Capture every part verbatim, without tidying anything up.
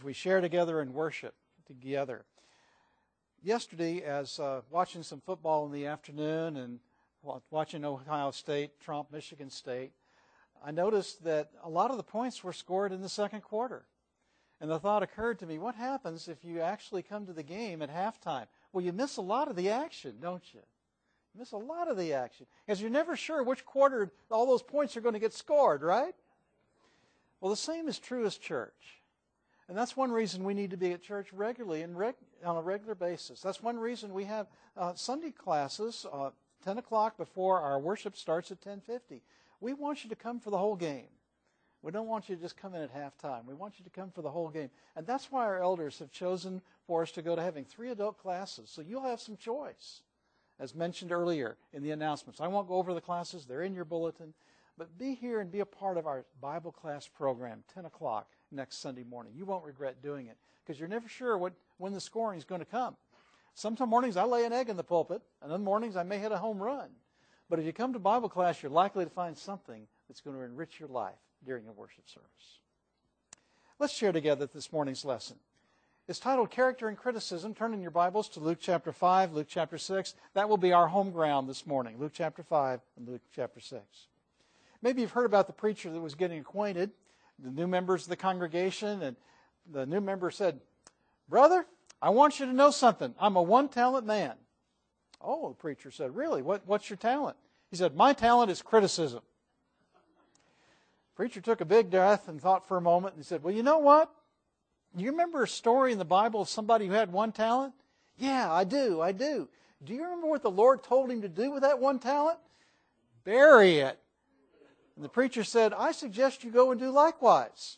as we share together and worship together. Yesterday, as uh, watching some football in the afternoon and watching Ohio State trump Michigan State, I noticed that a lot of the points were scored in the second quarter. And the thought occurred to me, what happens if you actually come to the game at halftime? Well, you miss a lot of the action, don't you? You miss a lot of the action, because you're never sure which quarter all those points are going to get scored, right? Well, the same is true as church. And that's one reason we need to be at church regularly and reg- on a regular basis. That's one reason we have uh, Sunday classes, uh, ten o'clock before our worship starts at ten fifty. We want you to come for the whole game. We don't want you to just come in at halftime. We want you to come for the whole game. And that's why our elders have chosen for us to go to having three adult classes. So you'll have some choice, as mentioned earlier in the announcements. I won't go over the classes. They're in your bulletin. But be here and be a part of our Bible class program, ten o'clock next Sunday morning. You won't regret doing it, because you're never sure what when the scoring is going to come. Some mornings I lay an egg in the pulpit, and other mornings I may hit a home run. But if you come to Bible class, you're likely to find something that's going to enrich your life during a worship service. Let's share together this morning's lesson. It's titled Character and Criticism. Turn in your Bibles to Luke chapter five, Luke chapter six. That will be our home ground this morning, Luke chapter five and Luke chapter six. Maybe you've heard about the preacher that was getting acquainted, the new members of the congregation, and the new member said, "Brother, I want you to know something. I'm a one-talent man." Oh, the preacher said, "Really? What, what's your talent?" He said, "My talent is criticism." The preacher took a big breath and thought for a moment, and he said, "Well, you know what? You remember a story in the Bible of somebody who had one talent?" "Yeah, I do, I do." "Do you remember what the Lord told him to do with that one talent?" "Bury it." And the preacher said, "I suggest you go and do likewise."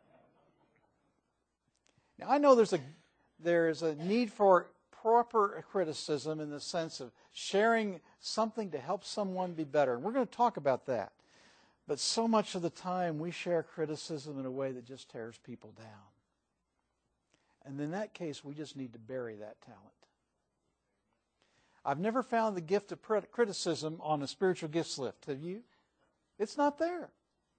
Now, I know there's a there is a need for proper criticism in the sense of sharing something to help someone be better. And we're going to talk about that. But so much of the time we share criticism in a way that just tears people down. And in that case, we just need to bury that talent. I've never found the gift of criticism on a spiritual gifts list. Have you? It's not there.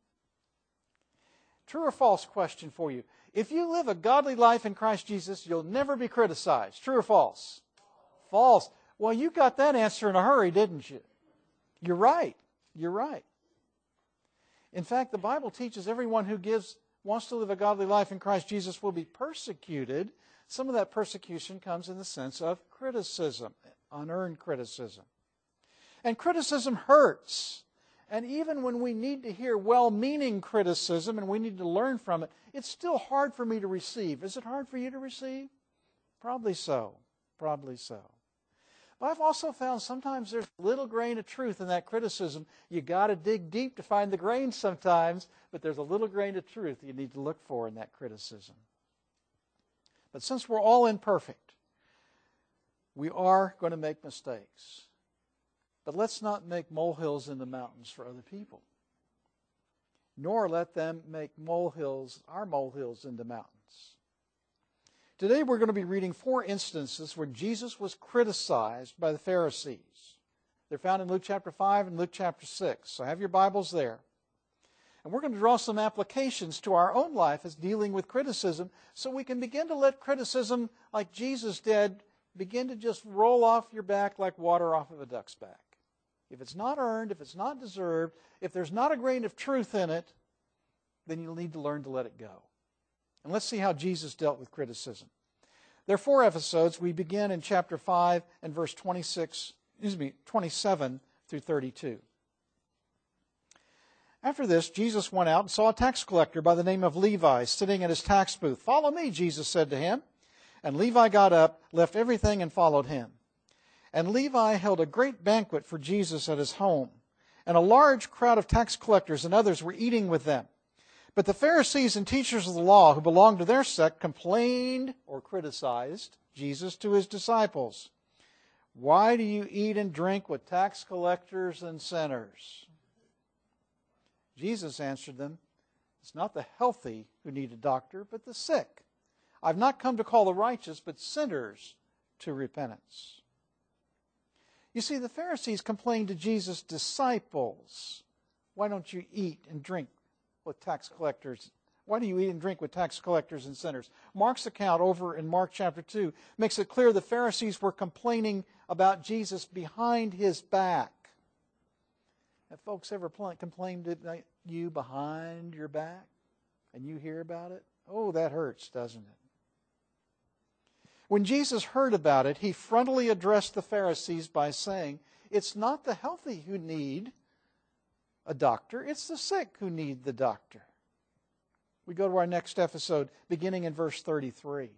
True or false question for you. If you live a godly life in Christ Jesus, you'll never be criticized. True or false? False. Well, you got that answer in a hurry, didn't you? You're right. You're right. In fact, the Bible teaches everyone who gives wants to live a godly life in Christ Jesus will be persecuted. Some of that persecution comes in the sense of criticism, unearned criticism. And criticism hurts. And even when we need to hear well-meaning criticism and we need to learn from it, it's still hard for me to receive. Is it hard for you to receive? Probably so. Probably so. But I've also found sometimes there's a little grain of truth in that criticism. You got to dig deep to find the grain sometimes, but there's a little grain of truth you need to look for in that criticism. But since we're all imperfect, we are going to make mistakes. But let's not make molehills into mountains for other people, nor let them make molehills, our molehills, into mountains. Today we're going to be reading four instances where Jesus was criticized by the Pharisees. They're found in Luke chapter five and Luke chapter six. So have your Bibles there. And we're going to draw some applications to our own life as dealing with criticism so we can begin to let criticism, like Jesus did, begin to just roll off your back like water off of a duck's back. If it's not earned, if it's not deserved, if there's not a grain of truth in it, then you'll need to learn to let it go. And let's see how Jesus dealt with criticism. There are four episodes. We begin in chapter five and verse twenty-six, excuse me, twenty-seven through thirty-two. After this, Jesus went out and saw a tax collector by the name of Levi sitting at his tax booth. "Follow me," Jesus said to him. And Levi got up, left everything, and followed him. And Levi held a great banquet for Jesus at his home, and a large crowd of tax collectors and others were eating with them. But the Pharisees and teachers of the law who belonged to their sect complained or criticized Jesus to his disciples. "Why do you eat and drink with tax collectors and sinners?" Jesus answered them, "It's not the healthy who need a doctor, but the sick. I've not come to call the righteous, but sinners to repentance." You see, the Pharisees complained to Jesus' disciples, "Why don't you eat and drink with tax collectors? Why do you eat and drink with tax collectors and sinners? Mark's account over in Mark chapter two makes it clear the Pharisees were complaining about Jesus behind his back. Have folks ever complained to you behind your back and you hear about it? Oh, that hurts, doesn't it? When Jesus heard about it, he frontally addressed the Pharisees by saying, it's not the healthy who need a doctor, it's the sick who need the doctor. We go to our next episode, beginning in verse thirty-three.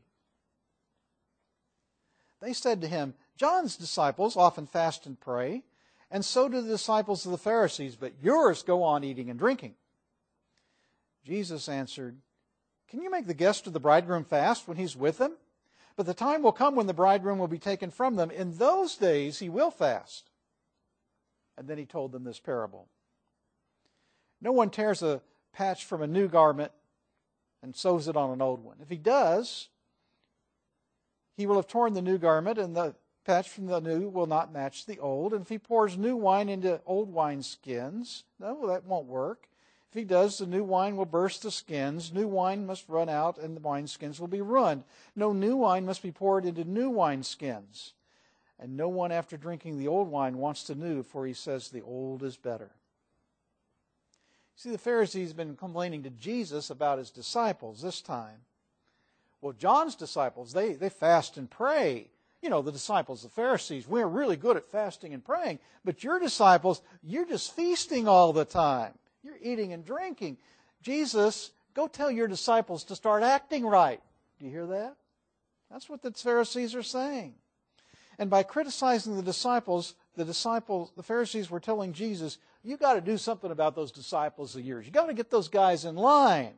They said to him, John's disciples often fast and pray, and so do the disciples of the Pharisees, but yours go on eating and drinking. Jesus answered, can you make the guest of the bridegroom fast when he's with them? But the time will come when the bridegroom will be taken from them. In those days he will fast. And then he told them this parable. No one tears a patch from a new garment and sews it on an old one. If he does, he will have torn the new garment, and the patch from the new will not match the old. And if he pours new wine into old wineskins, no, that won't work. If he does, the new wine will burst the skins. New wine must run out, and the wineskins will be ruined. No new wine must be poured into new wineskins. And no one, after drinking the old wine, wants the new, for he says the old is better. See, the Pharisees have been complaining to Jesus about his disciples this time. Well, John's disciples, they, they fast and pray. You know, the disciples, the Pharisees, we're really good at fasting and praying. But your disciples, you're just feasting all the time. You're eating and drinking. Jesus, go tell your disciples to start acting right. Do you hear that? That's what the Pharisees are saying. And by criticizing the disciples, the disciples, the Pharisees were telling Jesus, you got to do something about those disciples of yours. You got to get those guys in line.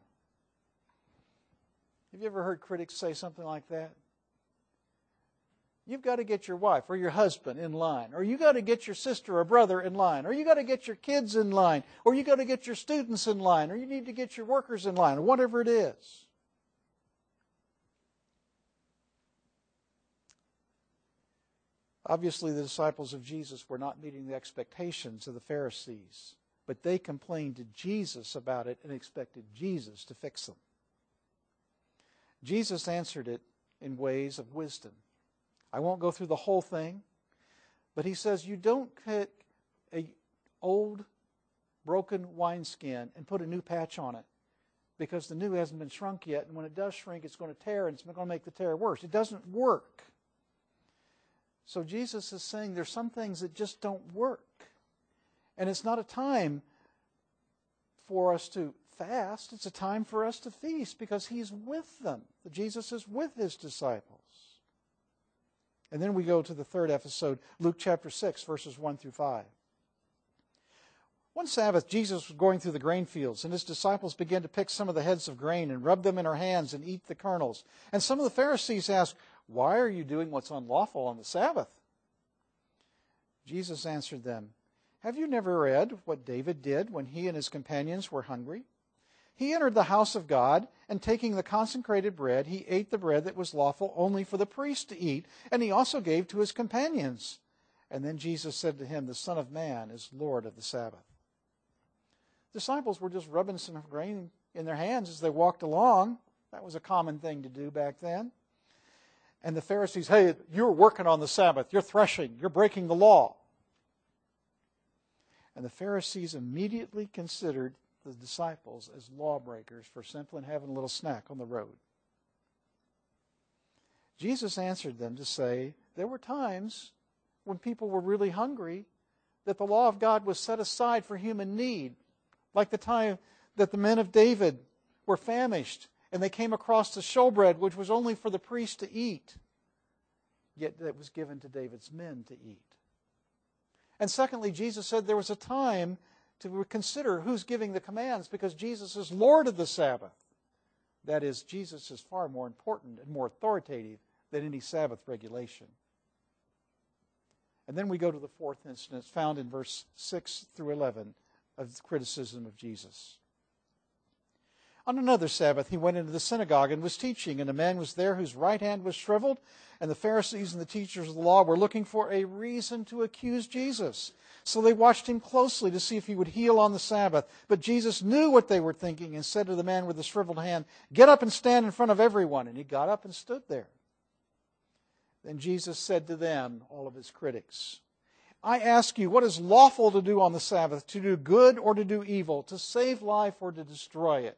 Have you ever heard critics say something like that? You've got to get your wife or your husband in line, or you got to get your sister or brother in line, or you got to get your kids in line, or you got to get your students in line, or you need to get your workers in line, or whatever it is. Obviously, the disciples of Jesus were not meeting the expectations of the Pharisees, but they complained to Jesus about it and expected Jesus to fix them. Jesus answered it in ways of wisdom. I won't go through the whole thing, but he says you don't take an old, broken wineskin and put a new patch on it because the new hasn't been shrunk yet, and when it does shrink, it's going to tear, and it's going to make the tear worse. It doesn't work. So Jesus is saying there's some things that just don't work. And it's not a time for us to fast. It's a time for us to feast because he's with them. Jesus is with his disciples. And then we go to the third episode, Luke chapter six, verses one through five. One Sabbath, Jesus was going through the grain fields, and his disciples began to pick some of the heads of grain and rub them in their hands and eat the kernels. And some of the Pharisees asked, why are you doing what's unlawful on the Sabbath? Jesus answered them, have you never read what David did when he and his companions were hungry? He entered the house of God, and taking the consecrated bread, he ate the bread that was lawful only for the priest to eat, and he also gave to his companions. And then Jesus said to him, the Son of Man is Lord of the Sabbath. Disciples were just rubbing some grain in their hands as they walked along. That was a common thing to do back then. And the Pharisees, hey, you're working on the Sabbath. You're threshing. You're breaking the law. And the Pharisees immediately considered the disciples as lawbreakers for simply having a little snack on the road. Jesus answered them to say there were times when people were really hungry that the law of God was set aside for human need, like the time that the men of David were famished and they came across the showbread, which was only for the priest to eat, yet it was given to David's men to eat. And secondly, Jesus said there was a time to consider who's giving the commands because Jesus is Lord of the Sabbath. That is, Jesus is far more important and more authoritative than any Sabbath regulation. And then we go to the fourth instance found in verse six through eleven of the criticism of Jesus. On another Sabbath, he went into the synagogue and was teaching, and a man was there whose right hand was shriveled, and the Pharisees and the teachers of the law were looking for a reason to accuse Jesus. So they watched him closely to see if he would heal on the Sabbath. But Jesus knew what they were thinking and said to the man with the shriveled hand, "Get up and stand in front of everyone." And he got up and stood there. Then Jesus said to them, all of his critics, "I ask you, what is lawful to do on the Sabbath, to do good or to do evil, to save life or to destroy it?"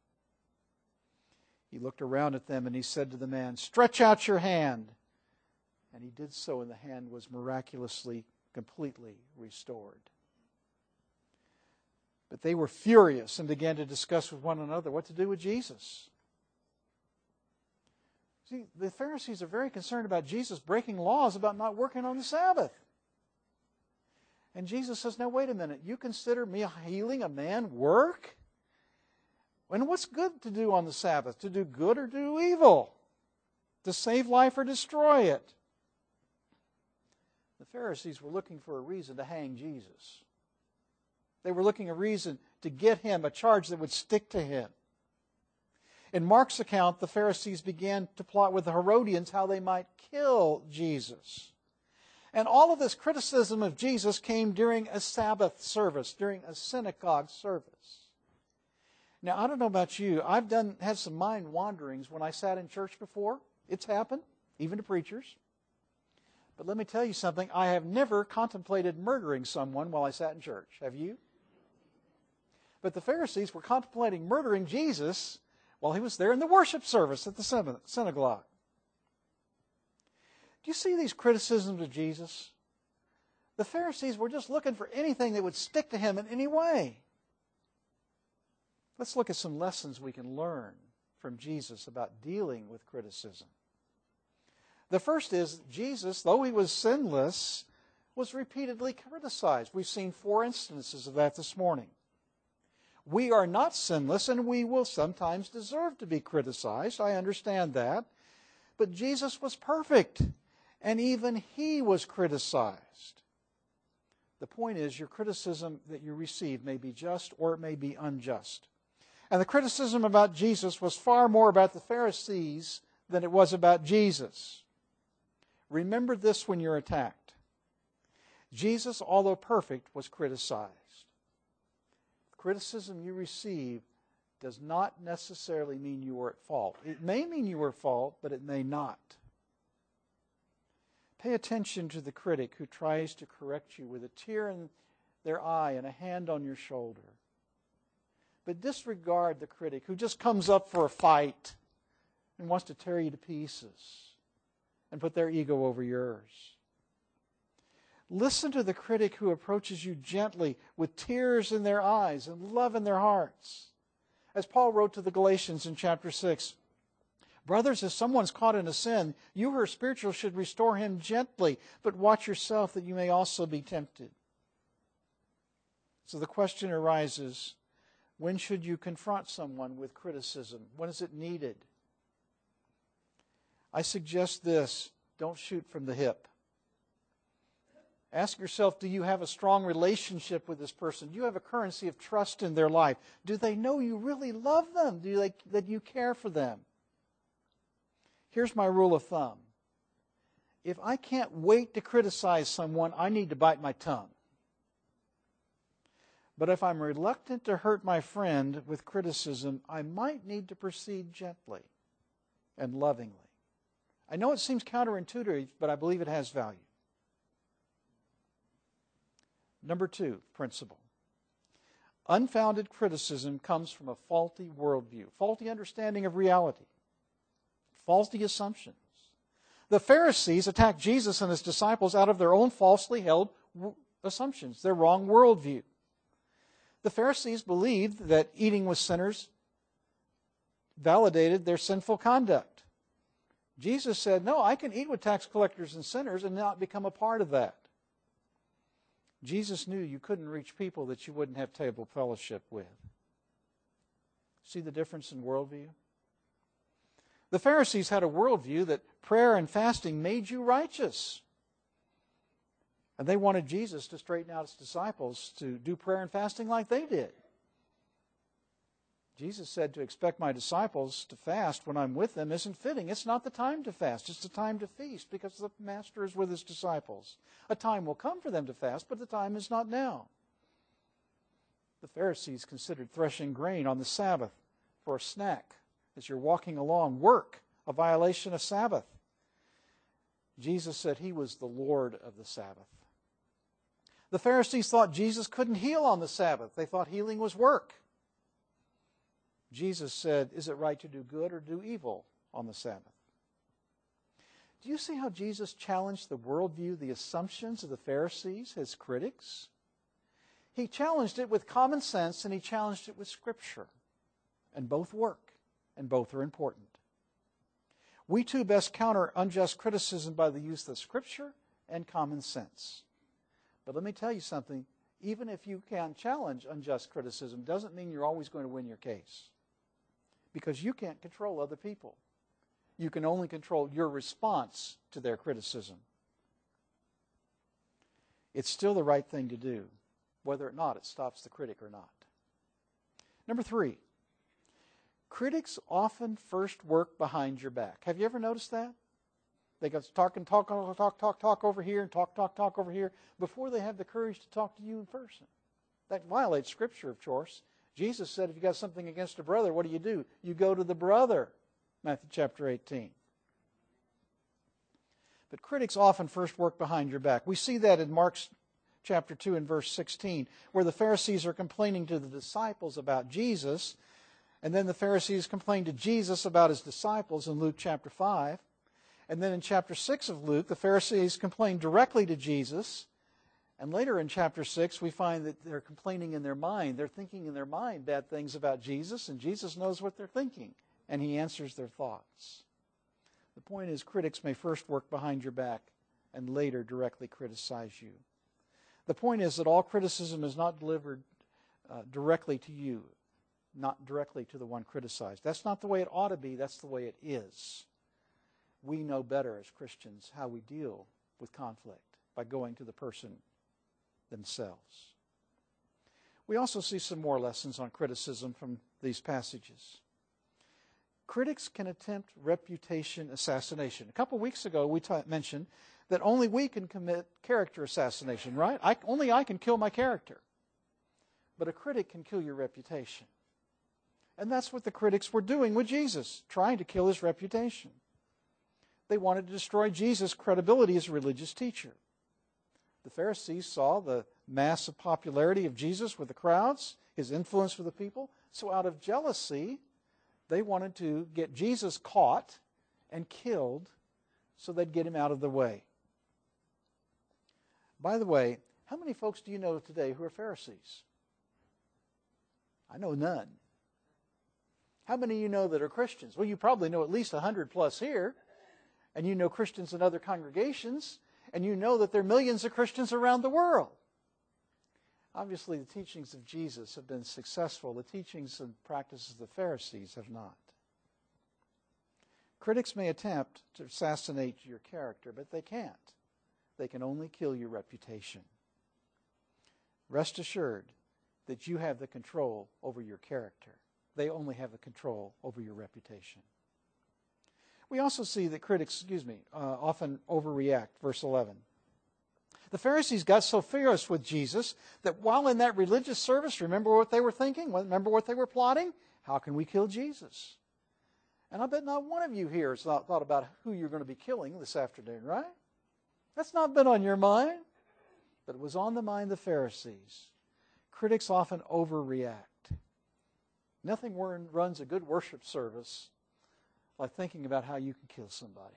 He looked around at them and he said to the man, "Stretch out your hand." And he did so, and the hand was miraculously, completely restored. But they were furious and began to discuss with one another what to do with Jesus. See, the Pharisees are very concerned about Jesus breaking laws about not working on the Sabbath. And Jesus says, "Now wait a minute, you consider me healing a man work? And what's good to do on the Sabbath? To do good or do evil? To save life or destroy it?" The Pharisees were looking for a reason to hang Jesus. They were looking for a reason to get him, a charge that would stick to him. In Mark's account, the Pharisees began to plot with the Herodians how they might kill Jesus. And all of this criticism of Jesus came during a Sabbath service, during a synagogue service. Now, I don't know about you. I've done had some mind wanderings when I sat in church before. It's happened, even to preachers. But let me tell you something. I have never contemplated murdering someone while I sat in church. Have you? But the Pharisees were contemplating murdering Jesus while he was there in the worship service at the synagogue. Do you see these criticisms of Jesus? The Pharisees were just looking for anything that would stick to him in any way. Let's look at some lessons we can learn from Jesus about dealing with criticism. The first is Jesus, though he was sinless, was repeatedly criticized. We've seen four instances of that this morning. We are not sinless, and we will sometimes deserve to be criticized. I understand that. But Jesus was perfect, and even he was criticized. The point is, your criticism that you receive may be just or it may be unjust. And the criticism about Jesus was far more about the Pharisees than it was about Jesus. Remember this when you're attacked. Jesus, although perfect, was criticized. The criticism you receive does not necessarily mean you were at fault. It may mean you were at fault, but it may not. Pay attention to the critic who tries to correct you with a tear in their eye and a hand on your shoulder. But disregard the critic who just comes up for a fight and wants to tear you to pieces and put their ego over yours. Listen to the critic who approaches you gently with tears in their eyes and love in their hearts. As Paul wrote to the Galatians in chapter six, "Brothers, if someone's caught in a sin, you who are spiritual should restore him gently, but watch yourself that you may also be tempted." So the question arises, when should you confront someone with criticism? When is it needed? I suggest this: don't shoot from the hip. Ask yourself, do you have a strong relationship with this person? Do you have a currency of trust in their life? Do they know you really love them? Do they, that you care for them? Here's my rule of thumb. If I can't wait to criticize someone, I need to bite my tongue. But if I'm reluctant to hurt my friend with criticism, I might need to proceed gently and lovingly. I know it seems counterintuitive, but I believe it has value. Number two principle. Unfounded criticism comes from a faulty worldview, faulty understanding of reality, faulty assumptions. The Pharisees attacked Jesus and his disciples out of their own falsely held assumptions, their wrong worldview. The Pharisees believed that eating with sinners validated their sinful conduct. Jesus said, no, I can eat with tax collectors and sinners and not become a part of that. Jesus knew you couldn't reach people that you wouldn't have table fellowship with. See the difference in worldview? The Pharisees had a worldview that prayer and fasting made you righteous. And they wanted Jesus to straighten out his disciples to do prayer and fasting like they did. Jesus said to expect my disciples to fast when I'm with them isn't fitting. It's not the time to fast. It's the time to feast because the Master is with his disciples. A time will come for them to fast, but the time is not now. The Pharisees considered threshing grain on the Sabbath for a snack as you're walking along, work, a violation of Sabbath. Jesus said he was the Lord of the Sabbath. The Pharisees thought Jesus couldn't heal on the Sabbath. They thought healing was work. Jesus said, is it right to do good or do evil on the Sabbath? Do you see how Jesus challenged the worldview, the assumptions of the Pharisees, his critics? He challenged it with common sense and he challenged it with Scripture. And both work, and both are important. We too best counter unjust criticism by the use of Scripture and common sense. But let me tell you something, even if you can challenge unjust criticism, doesn't mean you're always going to win your case. Because you can't control other people. You can only control your response to their criticism. It's still the right thing to do, whether or not it stops the critic or not. Number three, critics often first work behind your back. Have you ever noticed that? They go talk and talk, talk, talk, talk, talk over here and talk, talk, talk over here before they have the courage to talk to you in person. That violates Scripture, of course. Jesus said if you got something against a brother, what do you do? You go to the brother. Matthew chapter eighteen. But critics often first work behind your back. We see that in Mark chapter two and verse sixteen, where the Pharisees are complaining to the disciples about Jesus, and then the Pharisees complain to Jesus about his disciples in Luke chapter five. And then in chapter six of Luke, the Pharisees complain directly to Jesus. And later in chapter six, we find that they're complaining in their mind. They're thinking in their mind bad things about Jesus, and Jesus knows what they're thinking, and he answers their thoughts. The point is, critics may first work behind your back and later directly criticize you. The point is that all criticism is not delivered uh, directly to you, not directly to the one criticized. That's not the way it ought to be. That's the way it is. We know better as Christians how we deal with conflict by going to the person themselves. We also see some more lessons on criticism from these passages. Critics can attempt reputation assassination. A couple weeks ago we ta- mentioned that only we can commit character assassination, right? I, only I can kill my character. But a critic can kill your reputation. And that's what the critics were doing with Jesus, trying to kill his reputation. They wanted to destroy Jesus' credibility as a religious teacher. The Pharisees saw the massive popularity of Jesus with the crowds, his influence with the people. So out of jealousy, they wanted to get Jesus caught and killed so they'd get him out of the way. By the way, how many folks do you know today who are Pharisees? I know none. How many of you know that are Christians? Well, you probably know at least one hundred plus here. And you know Christians in other congregations. And you know that there are millions of Christians around the world. Obviously, the teachings of Jesus have been successful. The teachings and practices of the Pharisees have not. Critics may attempt to assassinate your character, but they can't. They can only kill your reputation. Rest assured that you have the control over your character. They only have the control over your reputation. We also see that critics, excuse me, uh, often overreact. Verse eleven. The Pharisees got so furious with Jesus that while in that religious service, remember what they were thinking? Remember what they were plotting? How can we kill Jesus? And I bet not one of you here has thought, thought about who you're going to be killing this afternoon, right? That's not been on your mind, but it was on the mind of the Pharisees. Critics often overreact. Nothing runs a good worship service like thinking about how you can kill somebody.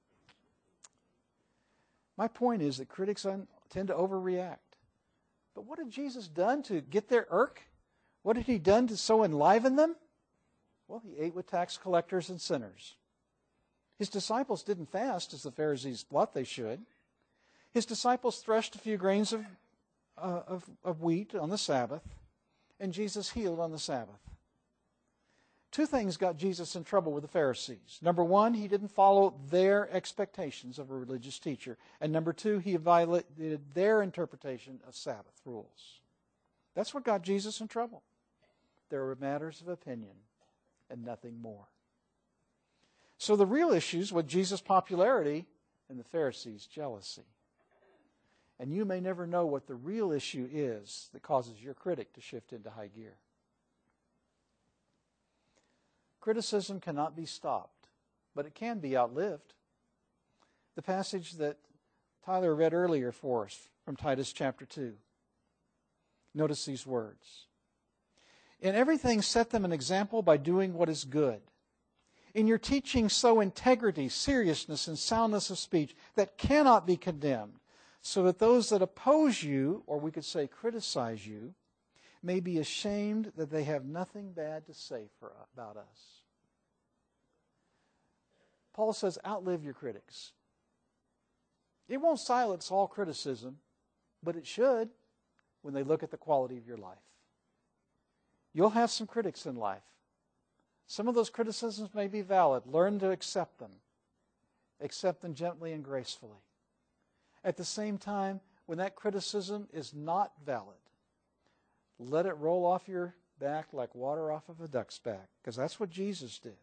My point is that critics tend to overreact. But what had Jesus done to get their irk? What had he done to so enliven them? Well, he ate with tax collectors and sinners. His disciples didn't fast as the Pharisees thought they should. His disciples threshed a few grains of, uh, of, of wheat on the Sabbath, and Jesus healed on the Sabbath. Two things got Jesus in trouble with the Pharisees. Number one, he didn't follow their expectations of a religious teacher. And number two, he violated their interpretation of Sabbath rules. That's what got Jesus in trouble. They were matters of opinion and nothing more. So the real issues with Jesus' popularity and the Pharisees' jealousy. And you may never know what the real issue is that causes your critic to shift into high gear. Criticism cannot be stopped, but it can be outlived. The passage that Tyler read earlier for us from Titus chapter two. Notice these words. In everything set them an example by doing what is good. In your teaching sow integrity, seriousness, and soundness of speech that cannot be condemned, so that those that oppose you, or we could say criticize you, may be ashamed that they have nothing bad to say for, about us. Paul says, outlive your critics. It won't silence all criticism, but it should when they look at the quality of your life. You'll have some critics in life. Some of those criticisms may be valid. Learn to accept them. Accept them gently and gracefully. At the same time, when that criticism is not valid, let it roll off your back like water off of a duck's back, because that's what Jesus did.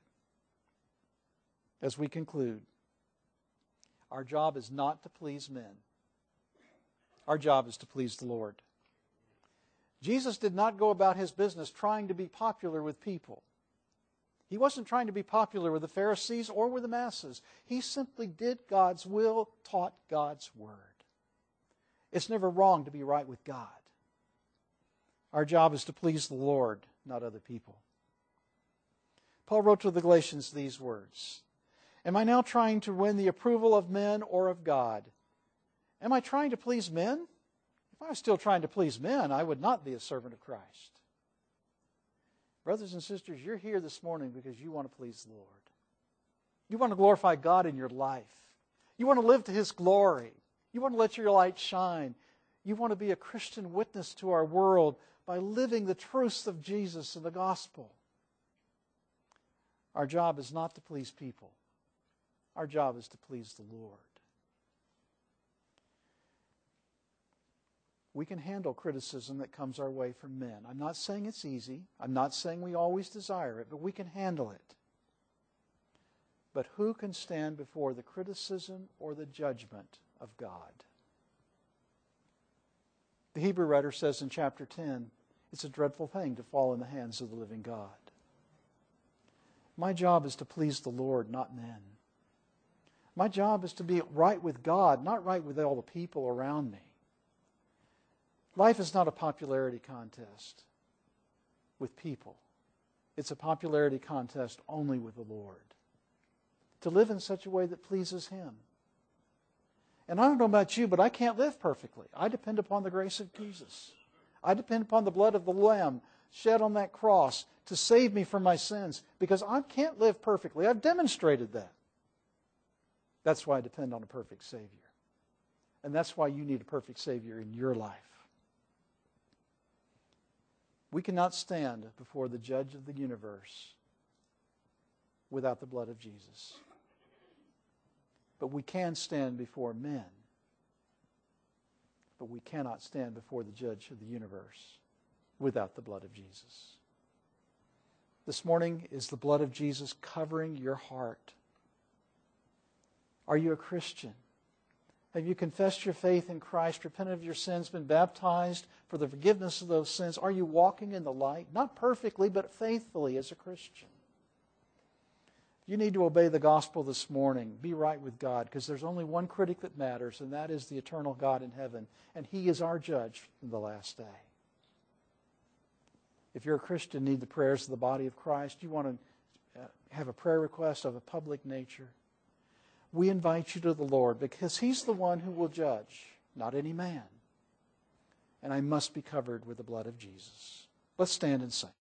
As we conclude, our job is not to please men. Our job is to please the Lord. Jesus did not go about his business trying to be popular with people. He wasn't trying to be popular with the Pharisees or with the masses. He simply did God's will, taught God's word. It's never wrong to be right with God. Our job is to please the Lord, not other people. Paul wrote to the Galatians these words. Am I now trying to win the approval of men or of God? Am I trying to please men? If I was still trying to please men, I would not be a servant of Christ. Brothers and sisters, you're here this morning because you want to please the Lord. You want to glorify God in your life. You want to live to His glory. You want to let your light shine. You want to be a Christian witness to our world by living the truths of Jesus and the gospel. Our job is not to please people. Our job is to please the Lord. We can handle criticism that comes our way from men. I'm not saying it's easy. I'm not saying we always desire it, but we can handle it. But who can stand before the criticism or the judgment of God? The Hebrew writer says in chapter ten, it's a dreadful thing to fall in the hands of the living God. My job is to please the Lord, not men. My job is to be right with God, not right with all the people around me. Life is not a popularity contest with people. It's a popularity contest only with the Lord. To live in such a way that pleases Him. And I don't know about you, but I can't live perfectly. I depend upon the grace of Jesus. I depend upon the blood of the Lamb shed on that cross to save me from my sins, because I can't live perfectly. I've demonstrated that. That's why I depend on a perfect Savior. And that's why you need a perfect Savior in your life. We cannot stand before the judge of the universe without the blood of Jesus. But we can stand before men. But we cannot stand before the judge of the universe without the blood of Jesus. This morning, is the blood of Jesus covering your heart? Are you a Christian? Have you confessed your faith in Christ, repented of your sins, been baptized for the forgiveness of those sins? Are you walking in the light? Not perfectly, but faithfully as a Christian. You need to obey the gospel this morning. Be right with God, because there's only one critic that matters, and that is the eternal God in heaven. And He is our judge in the last day. If you're a Christian, need the prayers of the body of Christ, you want to have a prayer request of a public nature, we invite you to the Lord, because He's the one who will judge, not any man. And I must be covered with the blood of Jesus. Let's stand and sing.